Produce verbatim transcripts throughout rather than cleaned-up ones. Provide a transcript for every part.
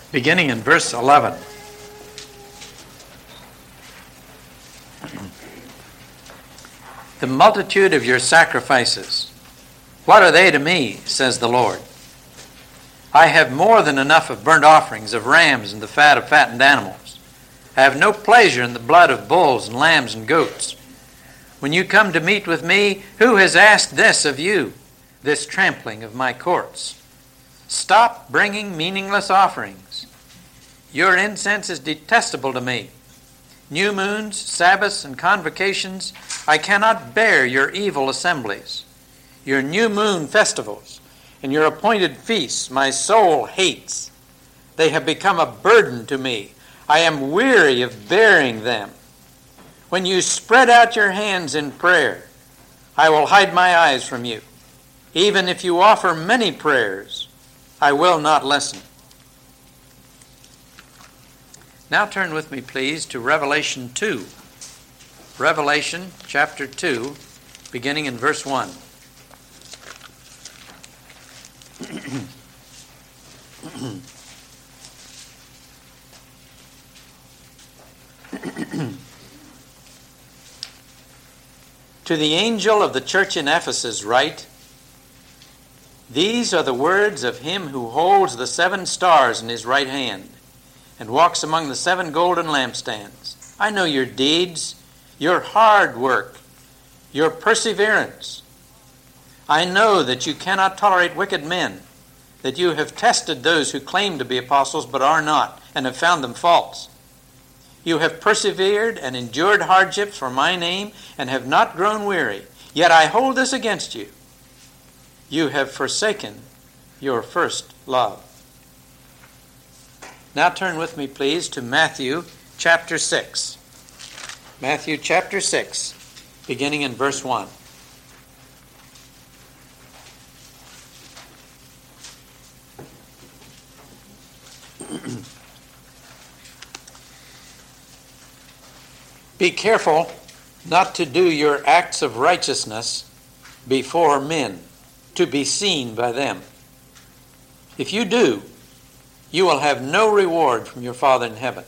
beginning in verse eleven. The multitude of your sacrifices, what are they to me, says the Lord? I have more than enough of burnt offerings, of rams and the fat of fattened animals. I have no pleasure in the blood of bulls and lambs and goats. When you come to meet with me, who has asked this of you, this trampling of my courts? Stop bringing meaningless offerings. Your incense is detestable to me. New moons, Sabbaths, and convocations, I cannot bear your evil assemblies. Your new moon festivals and your appointed feasts my soul hates. They have become a burden to me. I am weary of bearing them. When you spread out your hands in prayer, I will hide my eyes from you. Even if you offer many prayers, I will not listen. Now turn with me, please, to Revelation two. Revelation chapter two, beginning in verse one. To the angel of the church in Ephesus write, These are the words of him who holds the seven stars in his right hand and walks among the seven golden lampstands. I know your deeds, your hard work, your perseverance. I know that you cannot tolerate wicked men, that you have tested those who claim to be apostles but are not, and have found them false. You have persevered and endured hardships for my name and have not grown weary. Yet I hold this against you. You have forsaken your first love. Now turn with me, please, to Matthew chapter six. Matthew chapter six, beginning in verse one. Be careful not to do your acts of righteousness before men, to be seen by them. If you do, you will have no reward from your Father in heaven.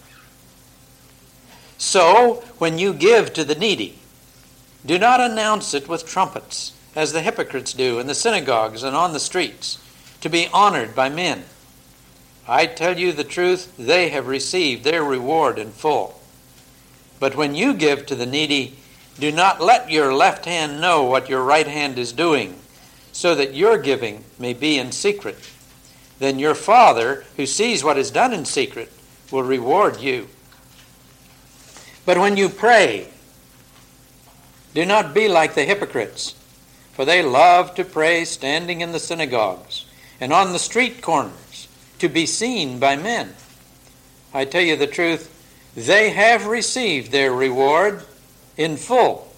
So, when you give to the needy, do not announce it with trumpets, as the hypocrites do in the synagogues and on the streets, to be honored by men. I tell you the truth, they have received their reward in full. But when you give to the needy, do not let your left hand know what your right hand is doing, so that your giving may be in secret. Then your Father, who sees what is done in secret, will reward you. But when you pray, do not be like the hypocrites, for they love to pray standing in the synagogues and on the street corners, to be seen by men. I tell you the truth, they have received their reward in full.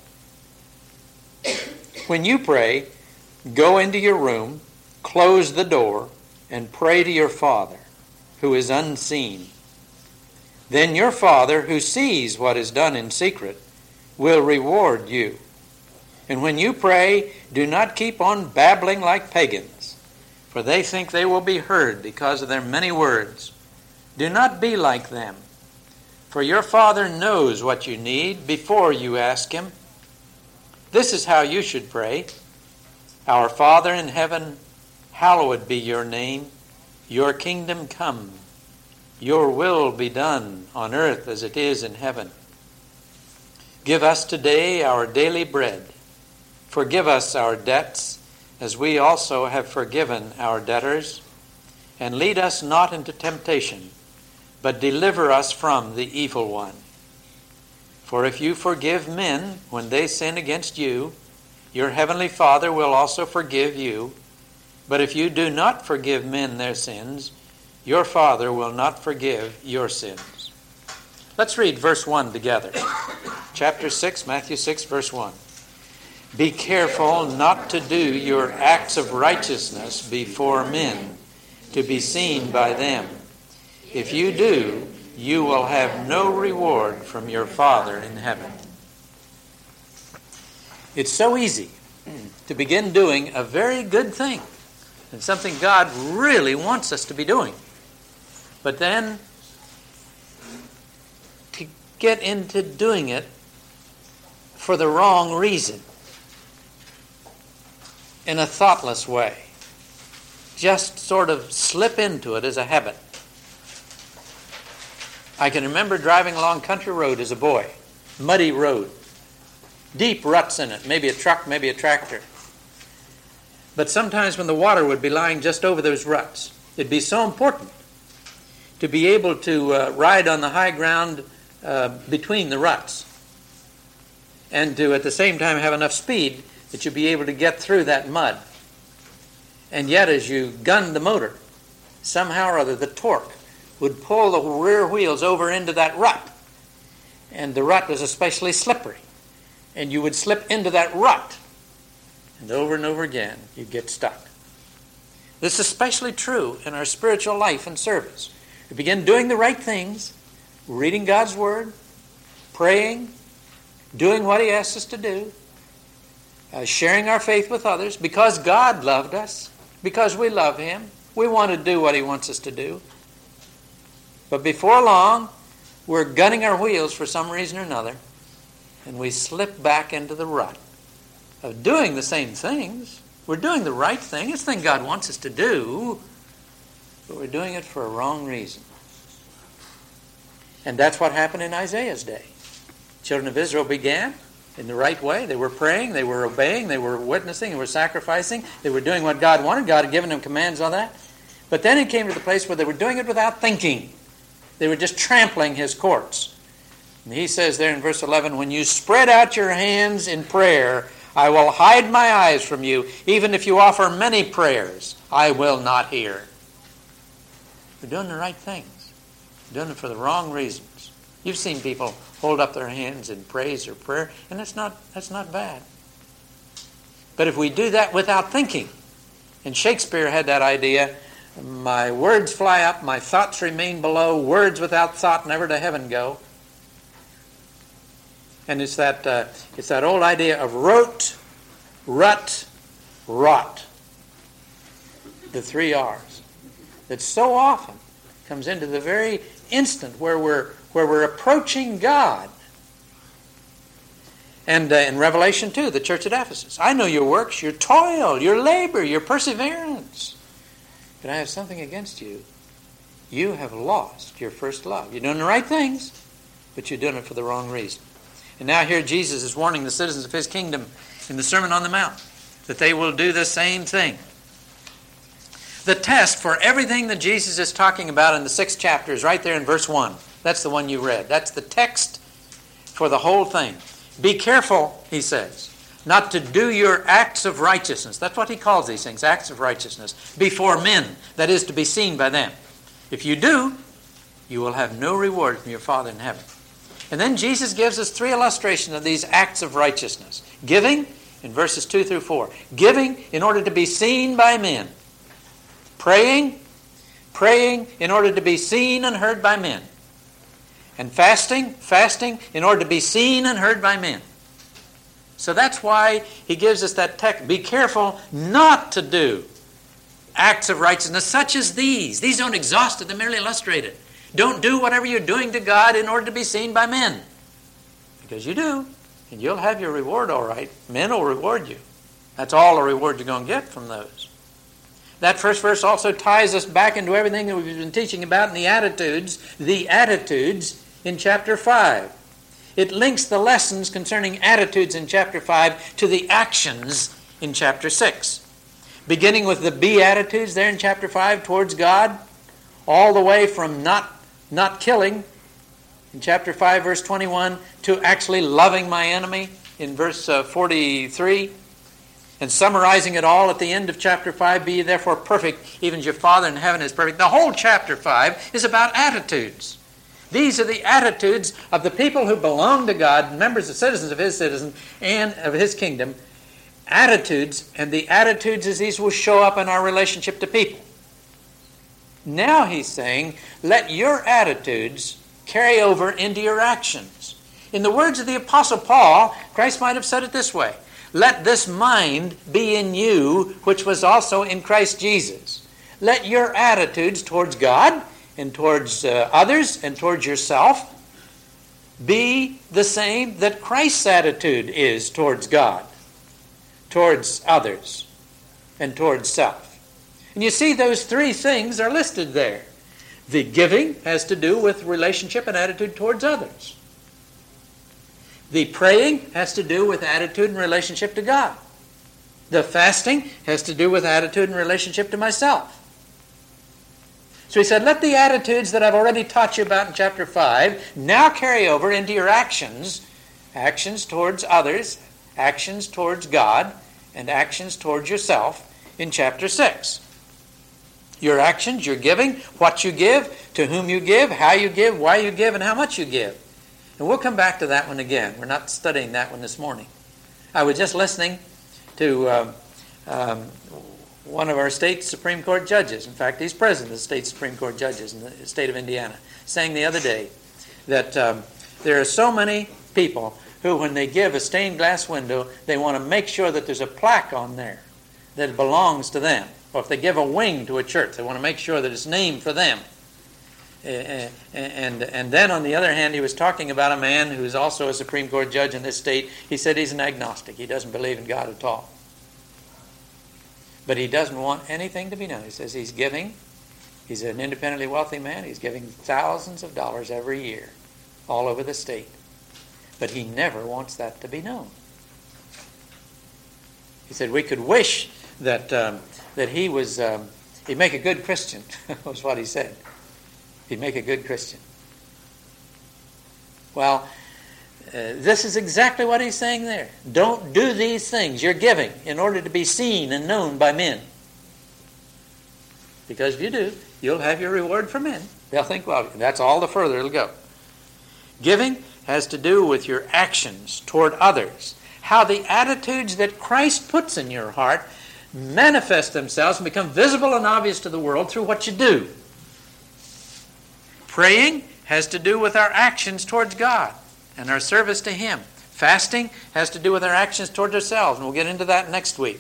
When you pray, go into your room, close the door, and pray to your Father, who is unseen. Then your Father, who sees what is done in secret, will reward you. And when you pray, do not keep on babbling like pagans, for they think they will be heard because of their many words. Do not be like them, for your Father knows what you need before you ask him. This is how you should pray. Our Father in heaven, hallowed be your name. Your kingdom come. Your will be done on earth as it is in heaven. Give us today our daily bread. Forgive us our debts, as we also have forgiven our debtors. And lead us not into temptation, but deliver us from the evil one. For if you forgive men when they sin against you, your heavenly Father will also forgive you. But if you do not forgive men their sins, your Father will not forgive your sins. Let's read verse one together. Chapter six, Matthew six, verse one. Be careful not to do your acts of righteousness before men, to be seen by them. If you do, you will have no reward from your Father in heaven. It's so easy to begin doing a very good thing, and something God really wants us to be doing. But then to get into doing it for the wrong reason, in a thoughtless way, just sort of slip into it as a habit. I can remember driving along country road as a boy, muddy road, deep ruts in it, maybe a truck, maybe a tractor. But sometimes when the water would be lying just over those ruts, it'd be so important to be able to uh, ride on the high ground uh, between the ruts, and to at the same time have enough speed that you'd be able to get through that mud. And yet as you gunned the motor, somehow or other the torque would pull the rear wheels over into that rut. And the rut was especially slippery. And you would slip into that rut. And over and over again, you'd get stuck. This is especially true in our spiritual life and service. We begin doing the right things, reading God's Word, praying, doing what He asks us to do, uh, sharing our faith with others, because God loved us, because we love Him. We want to do what He wants us to do. But before long, we're gunning our wheels for some reason or another, and we slip back into the rut of doing the same things. We're doing the right thing. It's the thing God wants us to do, but we're doing it for a wrong reason. And that's what happened in Isaiah's day. Children of Israel began in the right way. They were praying, they were obeying, they were witnessing, they were sacrificing, they were doing what God wanted. God had given them commands on that. But then it came to the place where they were doing it without thinking. They were just trampling His courts. And He says there in verse eleven, when you spread out your hands in prayer, I will hide my eyes from you. Even if you offer many prayers, I will not hear. We're doing the right things. We're doing it for the wrong reasons. You've seen people hold up their hands in praise or prayer, and that's not, that's not bad. But if we do that without thinking, and Shakespeare had that idea, my words fly up, my thoughts remain below, words without thought never to heaven go. And it's that uh, it's that old idea of rote, rut, rot. The three R's. That so often comes into the very instant where we're where we're approaching God. And uh, in Revelation two, the church at Ephesus, I know your works, your toil, your labor, your perseverance. But I have something against you. You have lost your first love. You're doing the right things, but you're doing it for the wrong reason. And now here Jesus is warning the citizens of His kingdom in the Sermon on the Mount that they will do the same thing. The test for everything that Jesus is talking about in the sixth chapter is right there in verse one. That's the one you read. That's the text for the whole thing. Be careful, He says, not to do your acts of righteousness. That's what He calls these things, acts of righteousness, before men, that is, to be seen by them. If you do, you will have no reward from your Father in heaven. And then Jesus gives us three illustrations of these acts of righteousness. Giving, in verses two through four. Giving in order to be seen by men. Praying, praying in order to be seen and heard by men. And fasting, fasting in order to be seen and heard by men. So that's why He gives us that text. Be careful not to do acts of righteousness such as these. These don't exhaust it, they're merely illustrated. Don't do whatever you're doing to God in order to be seen by men. Because you do, and you'll have your reward all right. Men will reward you. That's all the reward you're going to get from those. That first verse also ties us back into everything that we've been teaching about in the attitudes, the attitudes in chapter five. It links the lessons concerning attitudes in chapter five to the actions in chapter six. Beginning with the Beatitudes there in chapter five towards God, all the way from not, not killing in chapter five, verse twenty-one, to actually loving my enemy in verse uh, forty-three. And summarizing it all at the end of chapter five, be ye therefore perfect, even as your Father in heaven is perfect. The whole chapter five is about attitudes. These are the attitudes of the people who belong to God, members and citizens of His citizens and of His kingdom. Attitudes, and the attitudes as these will show up in our relationship to people. Now He's saying, let your attitudes carry over into your actions. In the words of the Apostle Paul, Christ might have said it this way, let this mind be in you, which was also in Christ Jesus. Let your attitudes towards God and towards uh, others and towards yourself be the same that Christ's attitude is towards God, towards others, and towards self. And you see those three things are listed there. The giving has to do with relationship and attitude towards others. The praying has to do with attitude and relationship to God. The fasting has to do with attitude and relationship to myself. So he said, let the attitudes that I've already taught you about in chapter five now carry over into your actions, actions towards others, actions towards God, and actions towards yourself in chapter six. Your actions, your giving, what you give, to whom you give, how you give, why you give, and how much you give. And we'll come back to that one again. We're not studying that one this morning. I was just listening to um, um, one of our state Supreme Court judges. In fact, he's president of the state Supreme Court judges in the state of Indiana, saying the other day that um, there are so many people who, when they give a stained glass window, they want to make sure that there's a plaque on there that it belongs to them. Or if they give a wing to a church, they want to make sure that it's named for them. And, and, and then, on the other hand, he was talking about a man who's also a Supreme Court judge in this state. He said he's an agnostic. He doesn't believe in God at all. But he doesn't want anything to be known. He says he's giving. He's an independently wealthy man. He's giving thousands of dollars every year all over the state. But he never wants that to be known. He said we could wish that um, that he was, um, he'd make a good Christian, was what he said. He'd make a good Christian. Well, uh, this is exactly what he's saying there. Don't do these things you're giving in order to be seen and known by men. Because if you do, you'll have your reward for men. They'll think, well, that's all the further it'll go. Giving has to do with your actions toward others. How the attitudes that Christ puts in your heart manifest themselves and become visible and obvious to the world through what you do. Praying has to do with our actions towards God and our service to Him. Fasting has to do with our actions towards ourselves, and we'll get into that next week.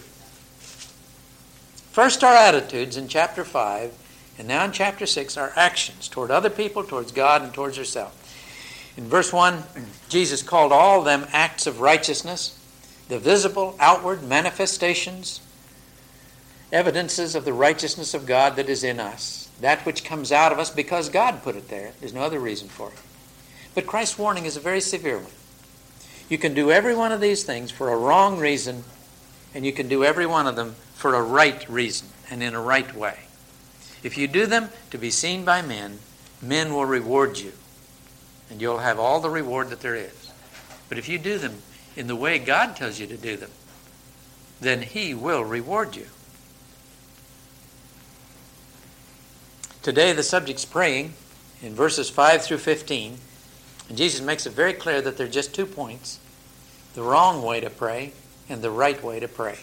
First, our attitudes in chapter five, and now in chapter six, our actions toward other people, towards God, and towards ourselves. In verse one, Jesus called all them acts of righteousness, the visible, outward manifestations, evidences of the righteousness of God that is in us, that which comes out of us because God put it there. There's no other reason for it. But Christ's warning is a very severe one. You can do every one of these things for a wrong reason, and you can do every one of them for a right reason and in a right way. If you do them to be seen by men, men will reward you, and you'll have all the reward that there is. But if you do them in the way God tells you to do them, then He will reward you. Today the subject's praying in verses five through fifteen, and Jesus makes it very clear that there are just two points: the wrong way to pray and the right way to pray.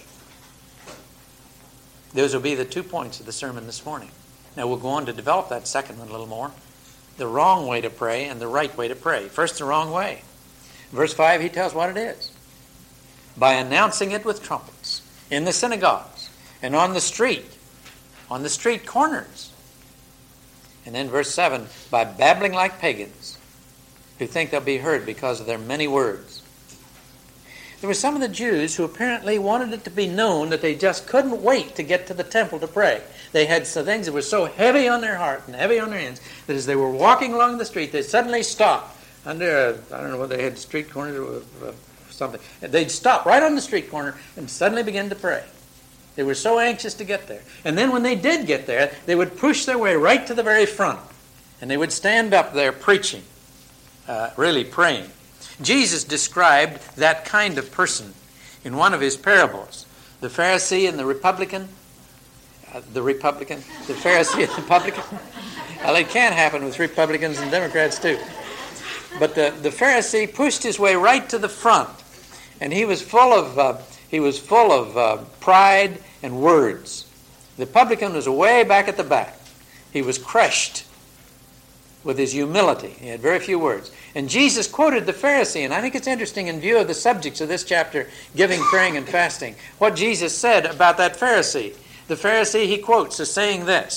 Those will be the two points of the sermon this morning. Now we'll go on to develop that second one a little more. The wrong way to pray and the right way to pray. First, the wrong way. Verse five, he tells what it is. By announcing it with trumpets in the synagogues and on the street, on the street corners. And then verse seven, by babbling like pagans who think they'll be heard because of their many words. There were some of the Jews who apparently wanted it to be known that they just couldn't wait to get to the temple to pray. They had some things that were so heavy on their heart and heavy on their hands that as they were walking along the street, they suddenly stopped under, a, I don't know whether they had street corners or something. They'd stop right on the street corner and suddenly begin to pray. They were so anxious to get there. And then when they did get there, they would push their way right to the very front. And they would stand up there preaching, uh, really praying. Jesus described that kind of person in one of his parables. The Pharisee and the Republican. Uh, the Republican. The Pharisee and the publican. Well, it can happen with Republicans and Democrats too. But the, the Pharisee pushed his way right to the front. And he was full of, uh, he was full of uh, pride and words. The publican was way back at the back. He was crushed with his humility. He had very few words. And Jesus quoted the Pharisee, and I think it's interesting in view of the subjects of this chapter, giving, praying, and fasting, what Jesus said about that Pharisee. The Pharisee, he quotes, as saying this: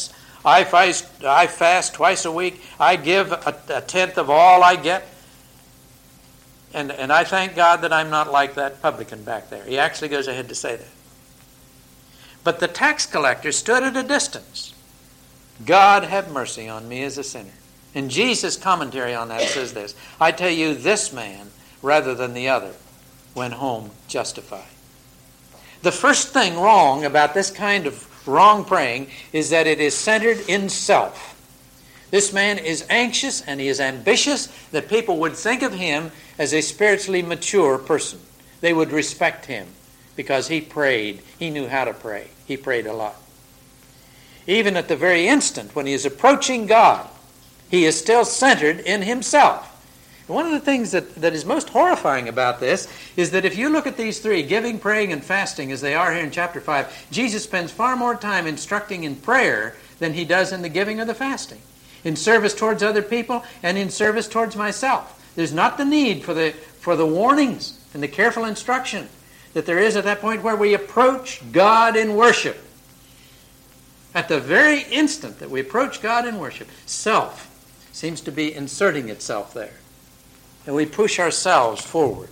I fast, I fast twice a week. I give a, a tenth of all I get. And, and I thank God that I'm not like that publican back there. He actually goes ahead to say that. But the tax collector stood at a distance. God have mercy on me as a sinner. And Jesus' commentary on that says this: I tell you, this man, rather than the other, went home justified. The first thing wrong about this kind of wrong praying is that it is centered in self. This man is anxious and he is ambitious that people would think of him as a spiritually mature person. They would respect him because he prayed. He knew how to pray. He prayed a lot. Even at the very instant when he is approaching God, he is still centered in himself. And one of the things that, that is most horrifying about this is that if you look at these three, giving, praying, and fasting, as they are here in chapter five, Jesus spends far more time instructing in prayer than he does in the giving or the fasting. In service towards other people and in service towards myself. There's not the need for the, for the warnings and the careful instruction that there is at that point where we approach God in worship. At the very instant that we approach God in worship, self seems to be inserting itself there. And we push ourselves forward.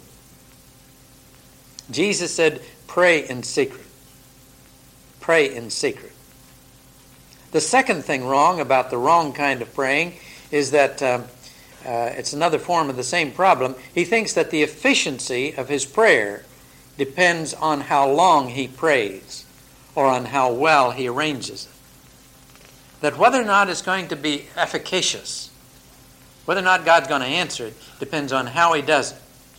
Jesus said, pray in secret. Pray in secret. The second thing wrong about the wrong kind of praying is that um, uh, it's another form of the same problem. He thinks that the efficiency of his prayer depends on how long he prays or on how well he arranges it. That whether or not it's going to be efficacious, whether or not God's going to answer it, depends on how he does it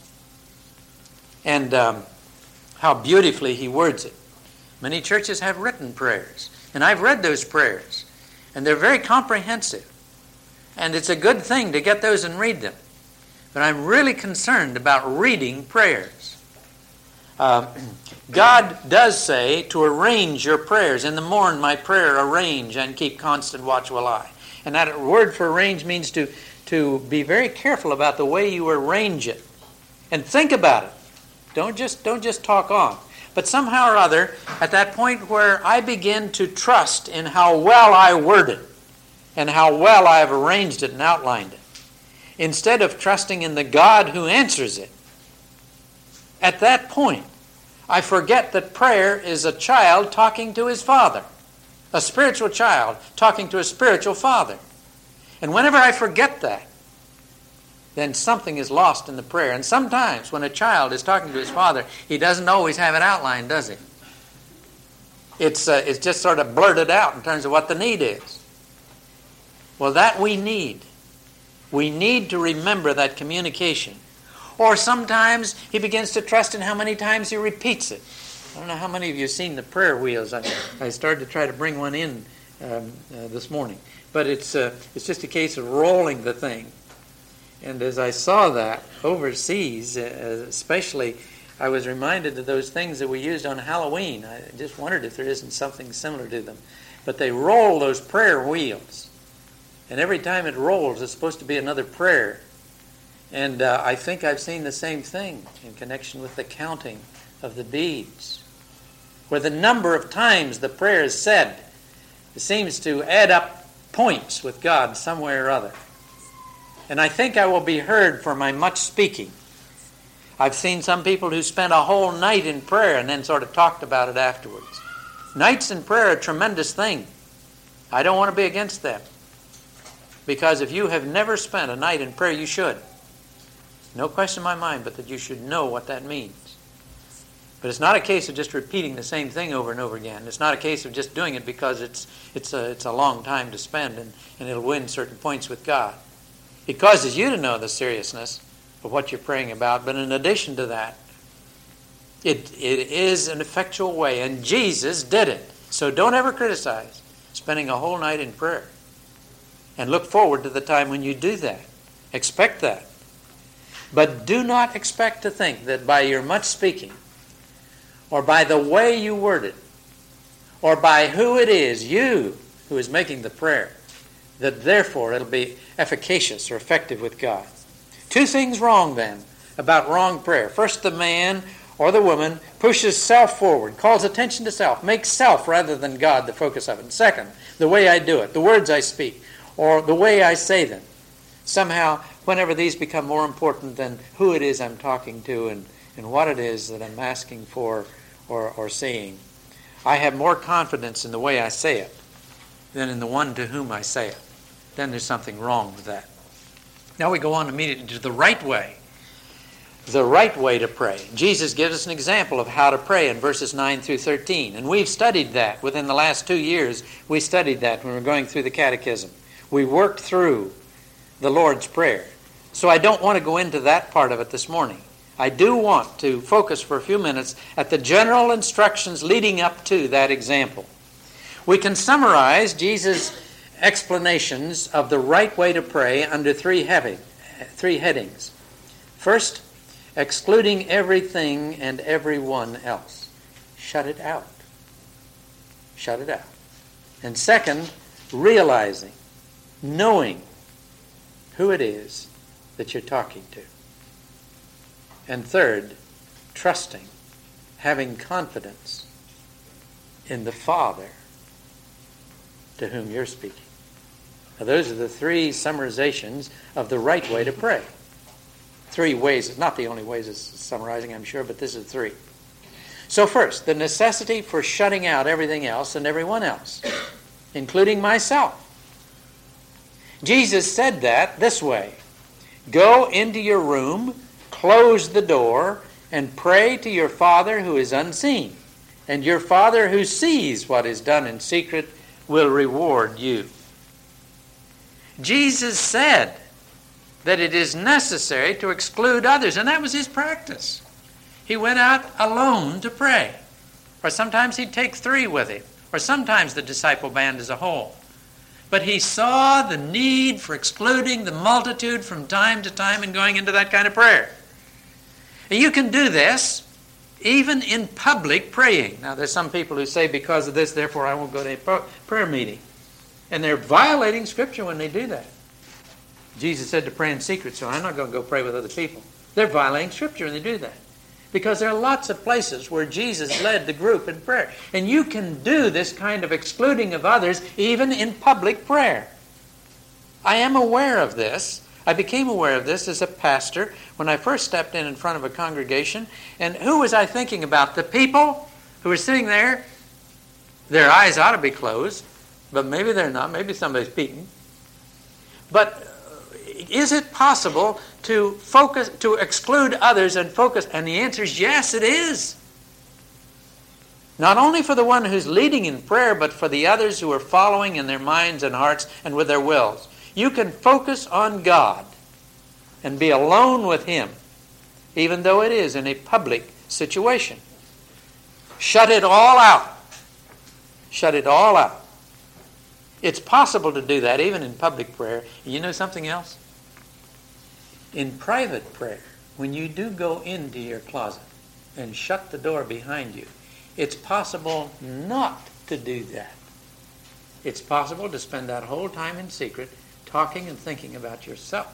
and um, how beautifully he words it. Many churches have written prayers. And I've read those prayers, and they're very comprehensive. And it's a good thing to get those and read them. But I'm really concerned about reading prayers. Uh, God does say to arrange your prayers. In the morn my prayer arrange and keep constant watchful eye. And that word for arrange means to, to be very careful about the way you arrange it. And think about it. Don't just, don't just talk on. But somehow or other, at that point where I begin to trust in how well I word it and how well I have arranged it and outlined it, instead of trusting in the God who answers it, at that point, I forget that prayer is a child talking to his father, a spiritual child talking to a spiritual father. And whenever I forget that, then something is lost in the prayer. And sometimes when a child is talking to his father, he doesn't always have it outlined, does he? It's, uh, it's just sort of blurted out in terms of what the need is. Well, that we need. We need to remember that communication. Or sometimes he begins to trust in how many times he repeats it. I don't know how many of you have seen the prayer wheels. I, I started to try to bring one in um, uh, this morning. But it's, uh, it's just a case of rolling the thing. And as I saw that overseas, uh, especially, I was reminded of those things that we used on Halloween. I just wondered if there isn't something similar to them. But they roll those prayer wheels. And every time it rolls, it's supposed to be another prayer. And uh, I think I've seen the same thing in connection with the counting of the beads, where the number of times the prayer is said seems to add up points with God some way or other. And I think I will be heard for my much speaking. I've seen some people who spent a whole night in prayer and then sort of talked about it afterwards. Nights in prayer are a tremendous thing. I don't want to be against that. Because if you have never spent a night in prayer, you should. No question in my mind, but that you should know what that means. But it's not a case of just repeating the same thing over and over again. It's not a case of just doing it because it's it's a, it's a long time to spend and, and it'll win certain points with God. It causes you to know the seriousness of what you're praying about, but in addition to that, it it is an effectual way, and Jesus did it. So don't ever criticize spending a whole night in prayer. And look forward to the time when you do that. Expect that. But do not expect to think that by your much speaking, or by the way you word it, or by who it is, you, who is making the prayer, that therefore it'll be efficacious or effective with God. Two things wrong then about wrong prayer. First, the man or the woman pushes self forward, calls attention to self, makes self rather than God the focus of it. And second, the way I do it, the words I speak, or the way I say them. Somehow, whenever these become more important than who it is I'm talking to and, and what it is that I'm asking for or, or seeing, I have more confidence in the way I say it than in the one to whom I say it. Then there's something wrong with that. Now we go on immediately to the right way. The right way to pray. Jesus gives us an example of how to pray in verses nine through thirteen. And we've studied that. Within the last two years, we studied that when we were going through the catechism. We worked through the Lord's Prayer. So I don't want to go into that part of it this morning. I do want to focus for a few minutes at the general instructions leading up to that example. We can summarize Jesus' explanations of the right way to pray under three, heavy, three headings. First, excluding everything and everyone else. Shut it out. Shut it out. And second, realizing, knowing who it is that you're talking to. And third, trusting, having confidence in the Father to whom you're speaking. Now, those are the three summarizations of the right way to pray. Three ways, not the only ways of summarizing, I'm sure, but this is three. So first, the necessity for shutting out everything else and everyone else, including myself. Jesus said that this way: go into your room, close the door, and pray to your Father who is unseen. And your Father who sees what is done in secret will reward you. Jesus said that it is necessary to exclude others, and that was his practice. He went out alone to pray. Or sometimes he'd take three with him, or sometimes the disciple band as a whole. But he saw the need for excluding the multitude from time to time and going into that kind of prayer. And you can do this even in public praying. Now, there's some people who say, because of this, therefore I won't go to a prayer meeting. And they're violating Scripture when they do that. Jesus said to pray in secret, so I'm not going to go pray with other people. They're violating Scripture when they do that. Because there are lots of places where Jesus led the group in prayer. And you can do this kind of excluding of others even in public prayer. I am aware of this. I became aware of this as a pastor when I first stepped in in front of a congregation. And who was I thinking about? The people who were sitting there. Their eyes ought to be closed, but maybe they're not. Maybe somebody's peeking. But is it possible to focus, to exclude others and focus? And the answer is yes, it is. Not only for the one who's leading in prayer, but for the others who are following in their minds and hearts and with their wills. You can focus on God and be alone with Him, even though it is in a public situation. Shut it all out. Shut it all out. It's possible to do that even in public prayer. You know something else? In private prayer, when you do go into your closet and shut the door behind you, it's possible not to do that. It's possible to spend that whole time in secret talking and thinking about yourself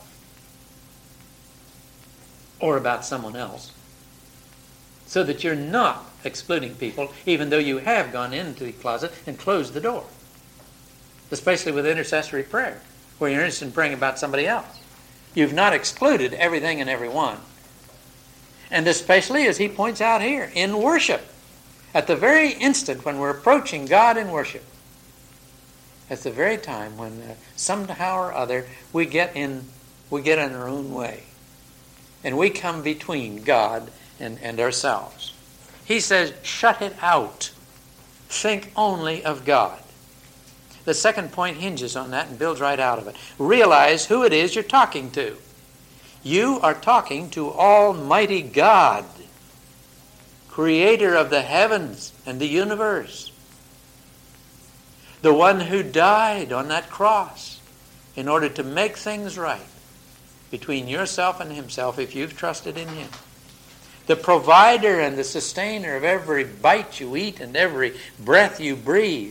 or about someone else, so that you're not excluding people, even though you have gone into the closet and closed the door. Especially with intercessory prayer, where you're interested in praying about somebody else. You've not excluded everything and everyone. And especially, as he points out here, in worship. At the very instant when we're approaching God in worship. That's the very time when uh, somehow or other we get in we get in our own way. And we come between God and, and ourselves. He says, shut it out. Think only of God. The second point hinges on that and builds right out of it. Realize who it is you're talking to. You are talking to Almighty God, Creator of the heavens and the universe. The one who died on that cross in order to make things right between yourself and Himself if you've trusted in Him. The provider and the sustainer of every bite you eat and every breath you breathe.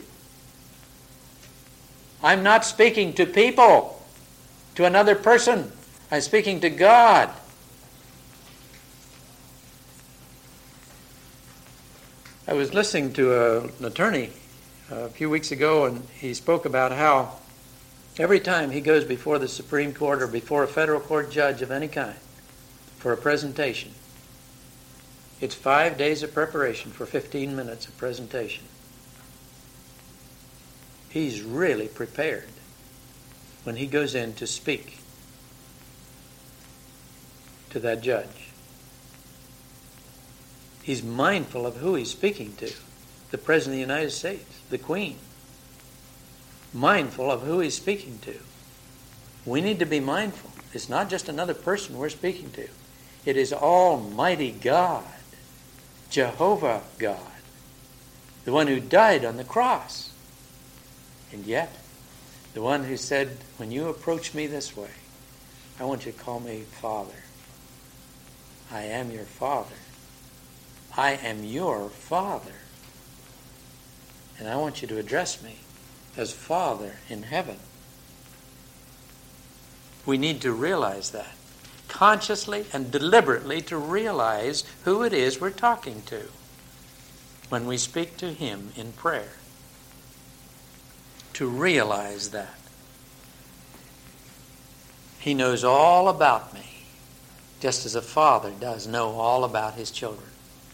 I'm not speaking to people, to another person. I'm speaking to God. I was listening to a, an attorney a few weeks ago, and he spoke about how every time he goes before the Supreme Court or before a federal court judge of any kind for a presentation, it's five days of preparation for fifteen minutes of presentation. He's really prepared when he goes in to speak to that judge. He's mindful of who he's speaking to. The President of the United States, the Queen. Mindful of who he's speaking to. We need to be mindful. It's not just another person we're speaking to. It is Almighty God, Jehovah God, the one who died on the cross. And yet, the one who said, when you approach me this way, I want you to call me Father. I am your Father. I am your Father. And I want you to address me as Father in heaven. We need to realize that. Consciously and deliberately to realize who it is we're talking to when we speak to Him in prayer. To realize that. He knows all about me, just as a father does know all about his children.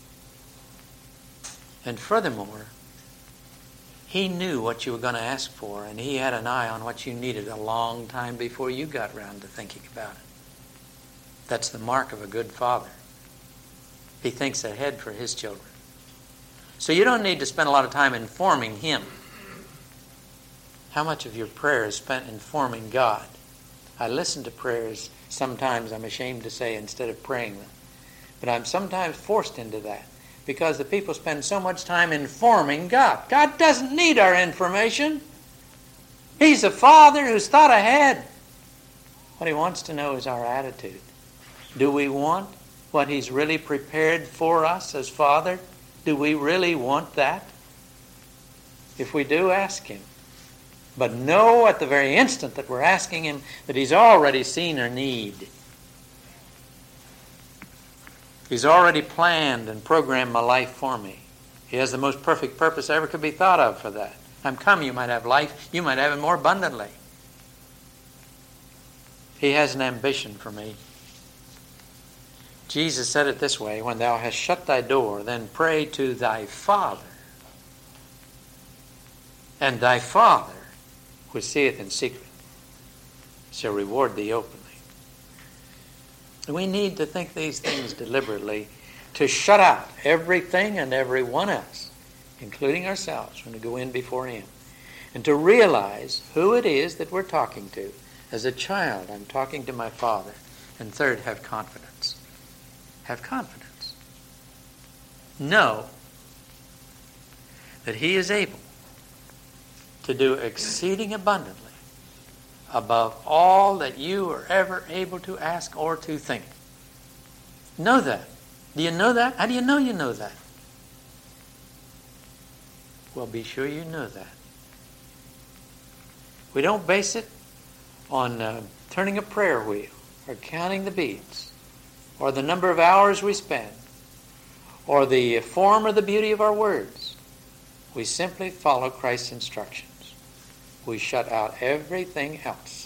And furthermore, He knew what you were going to ask for, and He had an eye on what you needed a long time before you got around to thinking about it. That's the mark of a good father. He thinks ahead for his children. So you don't need to spend a lot of time informing Him. How much of your prayer is spent informing God? I listen to prayers sometimes, I'm ashamed to say, instead of praying them. But I'm sometimes forced into that because the people spend so much time informing God. God doesn't need our information. He's a Father who's thought ahead. What He wants to know is our attitude. Do we want what He's really prepared for us as Father? Do we really want that? If we do, ask Him. But know at the very instant that we're asking Him that He's already seen our need. He's already planned and programmed my life for me. He has the most perfect purpose ever could be thought of for that. I'm come, you might have life, you might have it more abundantly. He has an ambition for me. Jesus said it this way, when thou hast shut thy door, then pray to thy Father. And thy Father, which seeth in secret, shall reward thee openly. We need to think these things deliberately to shut out everything and everyone else, including ourselves, when we go in before Him. And to realize who it is that we're talking to. As a child, I'm talking to my Father. And third, have confidence. Have confidence. Know that He is able to do exceeding abundantly above all that you are ever able to ask or to think. Know that. Do you know that? How do you know you know that? Well, be sure you know that. We don't base it on uh, turning a prayer wheel or counting the beads or the number of hours we spend or the form or the beauty of our words. We simply follow Christ's instructions. We shut out everything else.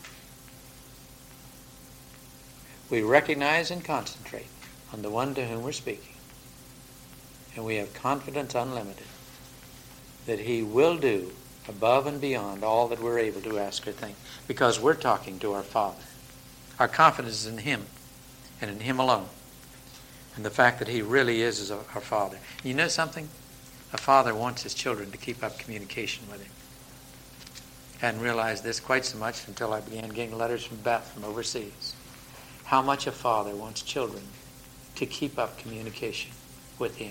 We recognize and concentrate on the one to whom we're speaking. And we have confidence unlimited that He will do above and beyond all that we're able to ask or think, because we're talking to our Father. Our confidence is in Him and in Him alone. And the fact that He really is, is our Father. You know something? A father wants his children to keep up communication with him. I hadn't realized this quite so much until I began getting letters from Beth from overseas. How much a father wants children to keep up communication with him.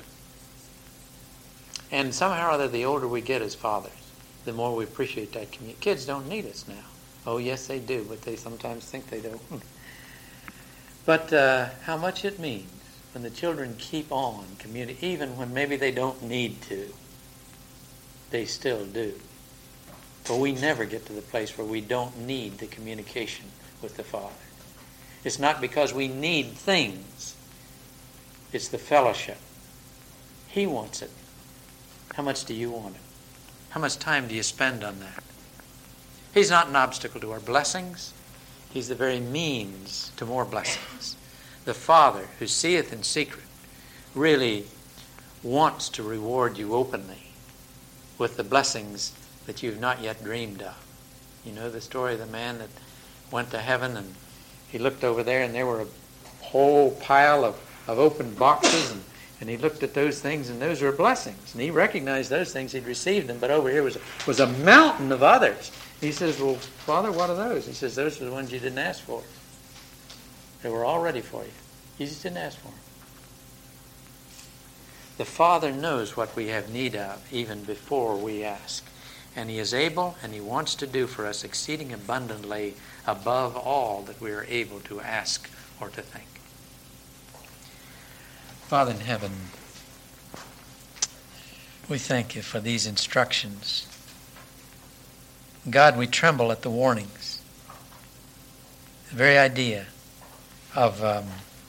And somehow or other, the older we get as fathers, the more we appreciate that communication. Kids don't need us now. Oh, yes, they do, but they sometimes think they don't. But uh, how much it means when the children keep on communicating, even when maybe they don't need to, they still do. But we never get to the place where we don't need the communication with the Father. It's not because we need things. It's the fellowship. He wants it. How much do you want it? How much time do you spend on that? He's not an obstacle to our blessings. He's the very means to more blessings. The Father who seeth in secret really wants to reward you openly with the blessings that you've not yet dreamed of. You know the story of the man that went to heaven, and he looked over there and there were a whole pile of, of open boxes, and, and he looked at those things, and those were blessings. And he recognized those things, he'd received them, but over here was, was a mountain of others. He says, well, Father, what are those? He says, those are the ones you didn't ask for. They were all ready for you. You just didn't ask for them. The Father knows what we have need of even before we ask. And He is able and He wants to do for us exceeding abundantly above all that we are able to ask or to think. Father in heaven, we thank You for these instructions. God, we tremble at the warnings. The very idea of um,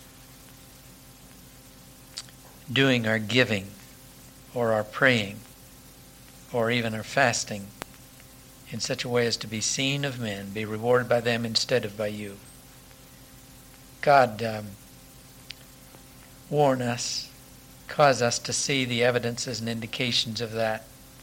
doing our giving or our praying or even our fasting in such a way as to be seen of men, be rewarded by them instead of by You. God, um, warn us, cause us to see the evidences and indications of that.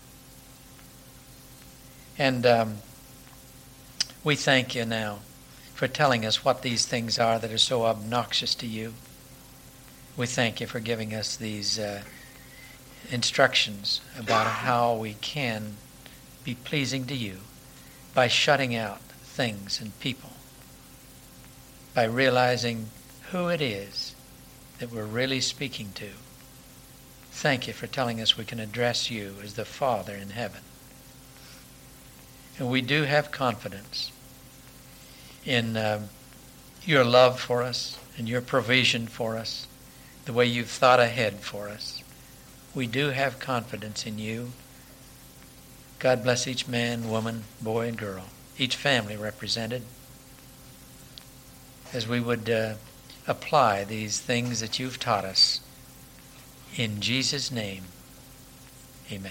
And um, we thank You now for telling us what these things are that are so obnoxious to You. We thank You for giving us these uh, instructions about how we can be pleasing to You by shutting out things and people, by realizing who it is that we're really speaking to. Thank You for telling us we can address You as the Father in heaven. And we do have confidence in um, Your love for us and Your provision for us, the way You've thought ahead for us. We do have confidence in You. God bless each man, woman, boy, and girl, each family represented, as we would uh, apply these things that You've taught us. In Jesus' name, amen.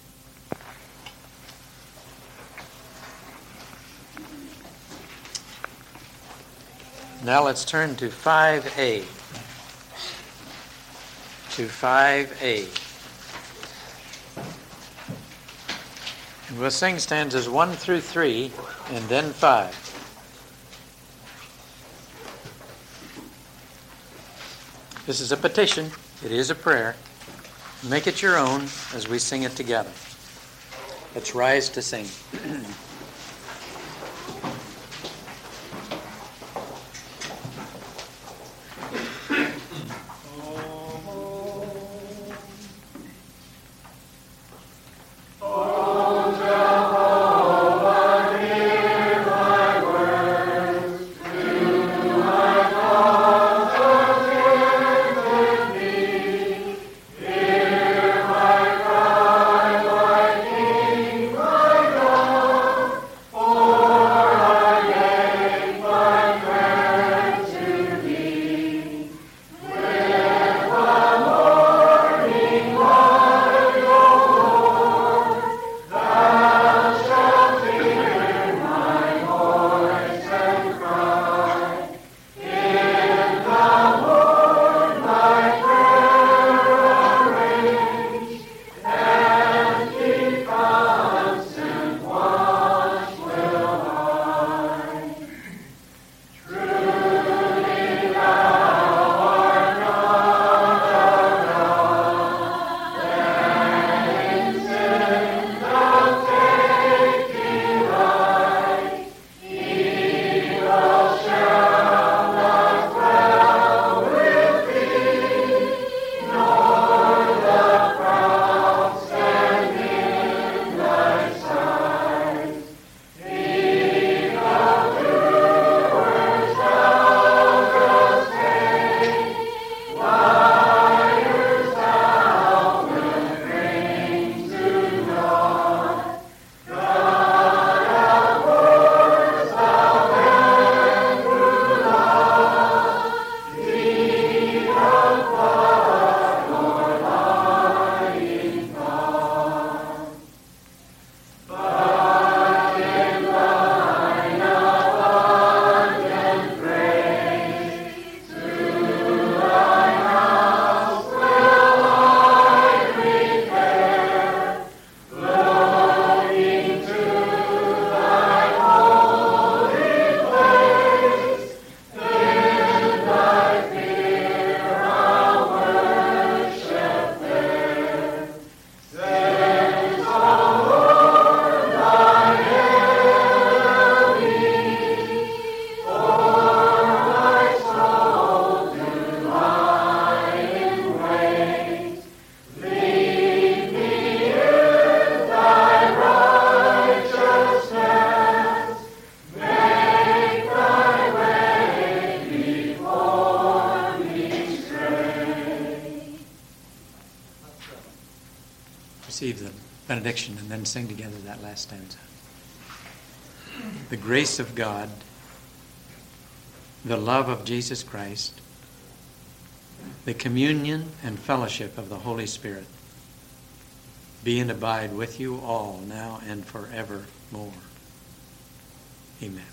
Now let's turn to five A. To five A. And we'll sing stanzas one through three and then five. This is a petition. It is a prayer. Make it your own as we sing it together. Let's rise to sing. Hear my cry, my King, my God. benediction and then sing together that last stanza. The grace of God, the love of Jesus Christ, the communion and fellowship of the Holy Spirit be and abide with you all now and forevermore. Amen.